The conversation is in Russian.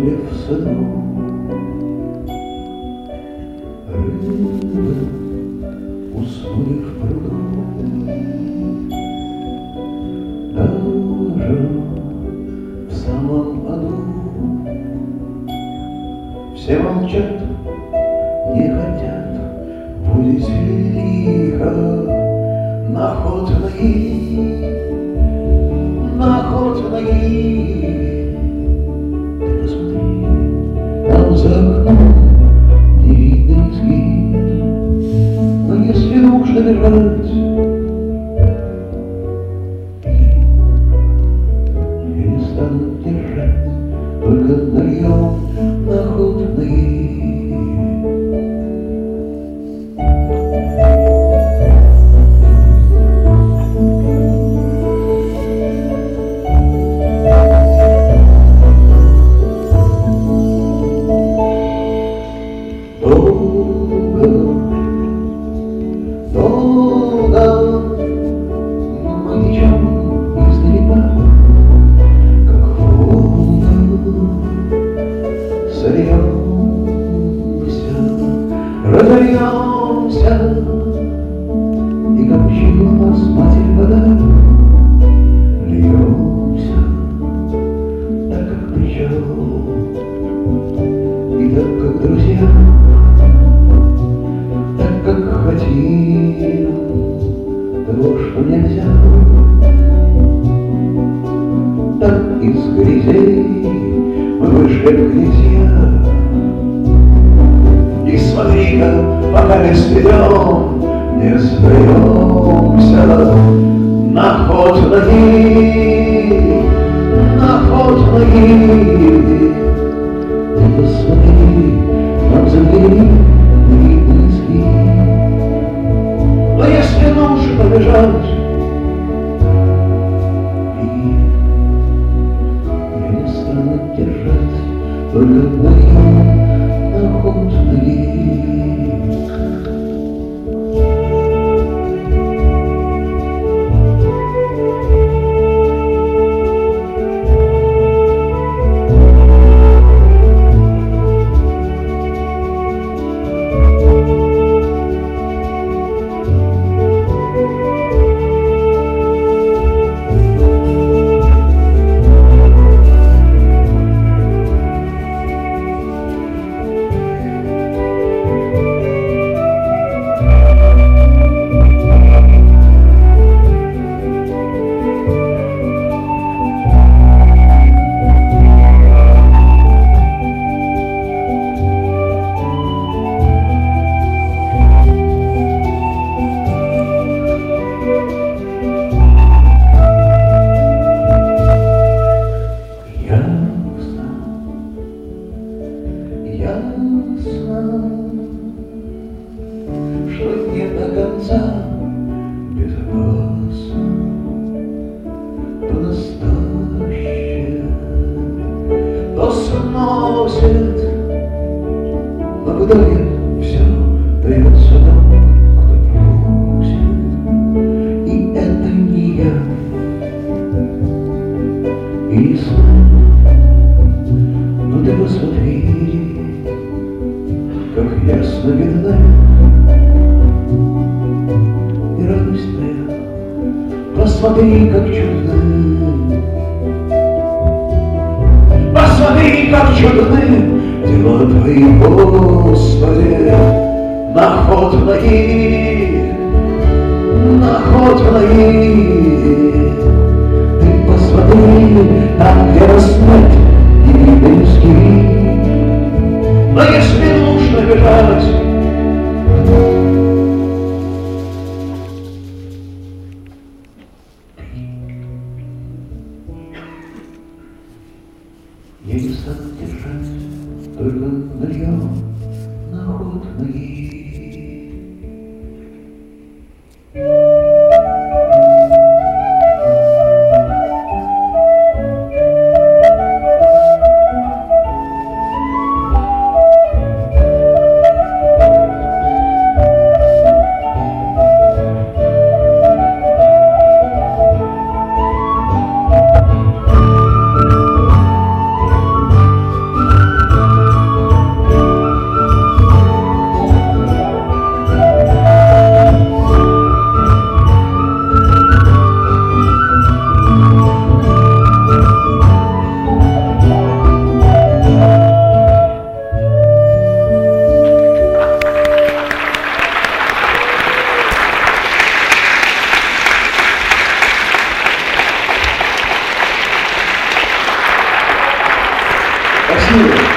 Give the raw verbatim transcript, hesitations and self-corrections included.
поле в саду, рыбы уснули в пруду. Даже в самом аду все молчат, не хотят будить лихо находные, находные. Ты посмотри, там за окном не видно низги, но если нужно бежать, станут держать, только нальем находные. Долго, долго мы идем издалека, сольемся, разольемся, и как учила нас Матерь вода, льемся, так как причал, и так как друзья, так как хотим того, что нельзя, так из грязей мы вышли в князья. И смотри-ка, пока не сведем, не сдаемся. Находные, находные. Ты посмотри, нам загляни, мы близки. Но если нужно бежать, держать, только вдвоем находные. Ясно, что не до конца безопасно, то настоящее, то сносит, но в итоге все дается тому, кто просит, и это не я, и сны, но ты посмотри, как ясно видна и радость твоя. Посмотри, как чудны, посмотри, как чудны дела твои, Господи. Находные, находные. Ты посмотри, там, где рассвет и близки. Но если нужно бежать, я не стану держать, только нальем находные. Спасибо.